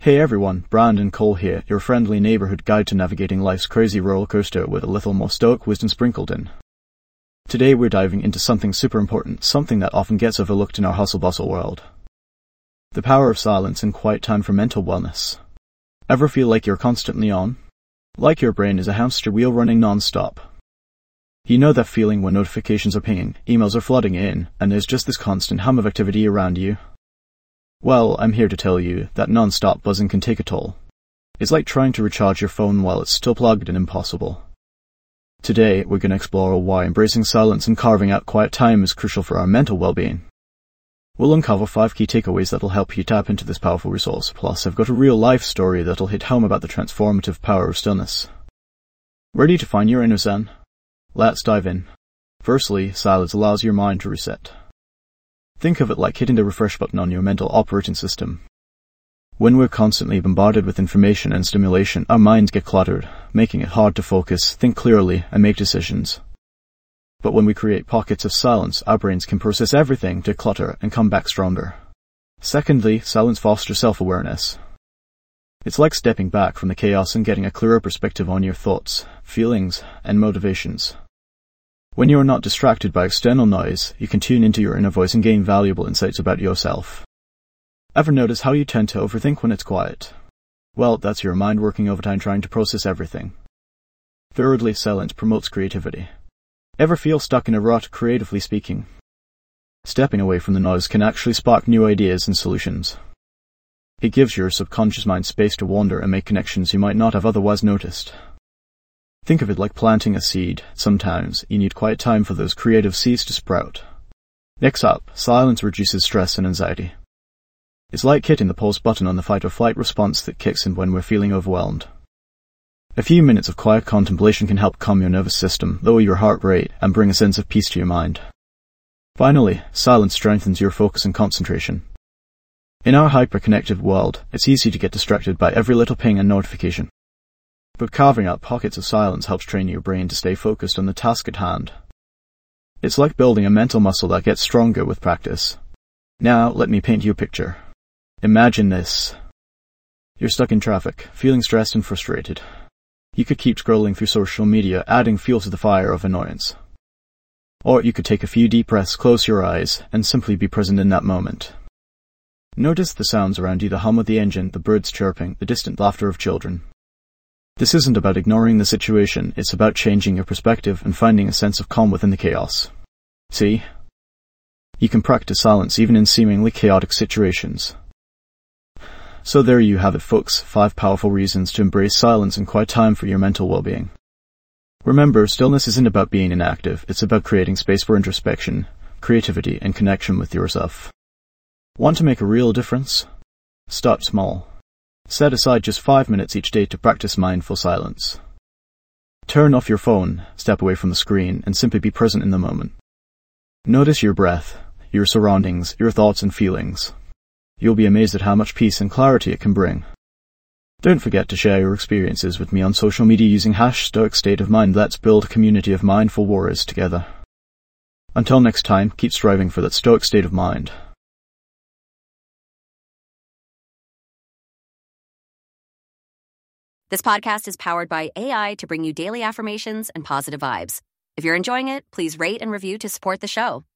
Hey everyone, Brandon Cole here, your friendly neighborhood guide to navigating life's crazy roller coaster with a little more stoic wisdom sprinkled in. Today we're diving into something super important, something that often gets overlooked in our hustle-bustle world. The power of silence and quiet time for mental wellness. Ever feel like you're constantly on? Like your brain is a hamster wheel running non-stop. You know that feeling when notifications are pinging, emails are flooding in, and there's just this constant hum of activity around you? Well, I'm here to tell you that non-stop buzzing can take a toll. It's like trying to recharge your phone while it's still plugged and impossible. Today, we're going to explore why embracing silence and carving out quiet time is crucial for our mental well-being. We'll uncover 5 key takeaways that'll help you tap into this powerful resource, plus I've got a real-life story that'll hit home about the transformative power of stillness. Ready to find your inner zen? Let's dive in. Firstly, silence allows your mind to reset. Think of it like hitting the refresh button on your mental operating system. When we're constantly bombarded with information and stimulation, our minds get cluttered, making it hard to focus, think clearly, and make decisions. But when we create pockets of silence, our brains can process everything, declutter, and come back stronger. Secondly, silence fosters self-awareness. It's like stepping back from the chaos and getting a clearer perspective on your thoughts, feelings, and motivations. When you are not distracted by external noise, you can tune into your inner voice and gain valuable insights about yourself. Ever notice how you tend to overthink when it's quiet? Well, that's your mind working overtime trying to process everything. Thirdly, silence promotes creativity. Ever feel stuck in a rut, creatively speaking? Stepping away from the noise can actually spark new ideas and solutions. It gives your subconscious mind space to wander and make connections you might not have otherwise noticed. Think of it like planting a seed. Sometimes you need quiet time for those creative seeds to sprout. Next up, silence reduces stress and anxiety. It's like hitting the pause button on the fight or flight response that kicks in when we're feeling overwhelmed. A few minutes of quiet contemplation can help calm your nervous system, lower your heart rate, and bring a sense of peace to your mind. Finally, silence strengthens your focus and concentration. In our hyper-connected world, it's easy to get distracted by every little ping and notification. But carving out pockets of silence helps train your brain to stay focused on the task at hand. It's like building a mental muscle that gets stronger with practice. Now, let me paint you a picture. Imagine this. You're stuck in traffic, feeling stressed and frustrated. You could keep scrolling through social media, adding fuel to the fire of annoyance. Or you could take a few deep breaths, close your eyes, and simply be present in that moment. Notice the sounds around you, the hum of the engine, the birds chirping, the distant laughter of children. This isn't about ignoring the situation, it's about changing your perspective and finding a sense of calm within the chaos. See? You can practice silence even in seemingly chaotic situations. So there you have it, folks, 5 powerful reasons to embrace silence and quiet time for your mental well-being. Remember, stillness isn't about being inactive, it's about creating space for introspection, creativity, and connection with yourself. Want to make a real difference? Start small. Set aside just 5 minutes each day to practice mindful silence. Turn off your phone, step away from the screen, and simply be present in the moment. Notice your breath, your surroundings, your thoughts and feelings. You'll be amazed at how much peace and clarity it can bring. Don't forget to share your experiences with me on social media using #StoicStateOfMind. Let's build a community of mindful warriors together. Until next time, keep striving for that stoic state of mind. This podcast is powered by AI to bring you daily affirmations and positive vibes. If you're enjoying it, please rate and review to support the show.